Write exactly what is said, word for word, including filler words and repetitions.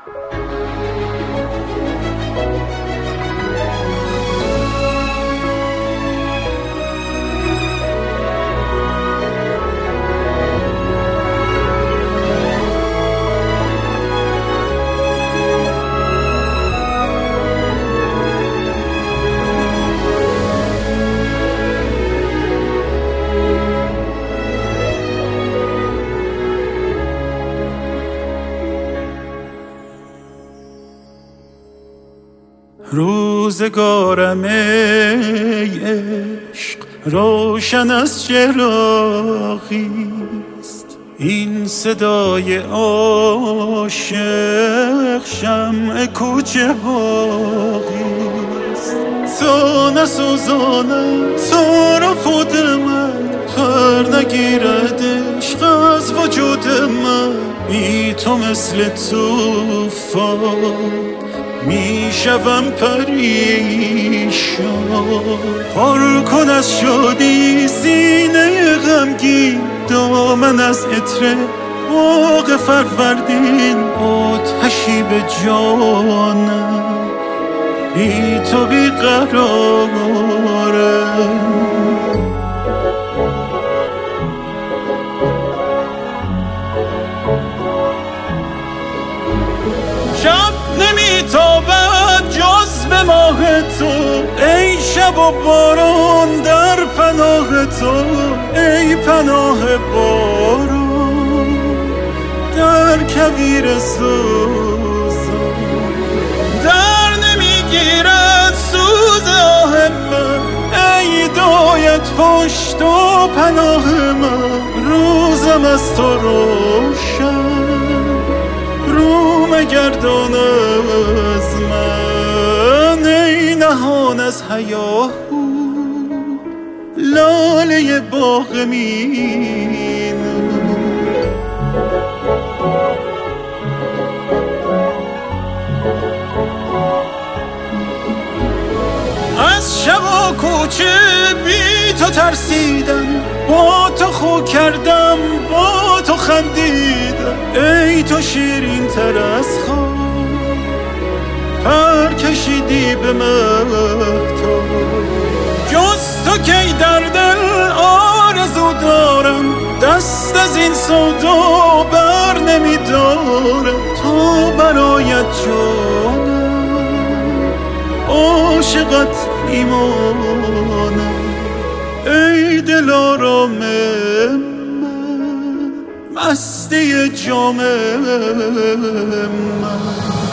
روزگارم ای عشق روشن از چراغیست، این صدای عاشق شمع کوچه باغیست. تو نسوزانم تو رو خود من، پر نگیرد عشق از وجود من. بی تو مثل توفان میشوم پریشان. پر کن از شادی سینه غمگین، دامن از عطر باغ فروردین. آتشی به جانم بی تو بی قرارم. شب نمیتابد جز به ماه تو، ای شب و باران در پناه تو. ای پناه باران در کویر سوزان، در نمیگیرد سوز آه من. ای دایت پشت و پناه من، روزم از تو روشن، رو مگردان از من. ای نهان از هیاهو لاله باغ مینو. از شب و کوچه بی تو ترسیدم، با تو خو کردم با تو خندیدم. ای تو شیرین تر از خواب پر کشیدی به مهتاب. جز تو کی در دل آرزو دارم، دست از این سودا بر نمیدارم. تو برایت جانم عاشقت ایمانم. ای دلارام من مستی جام من.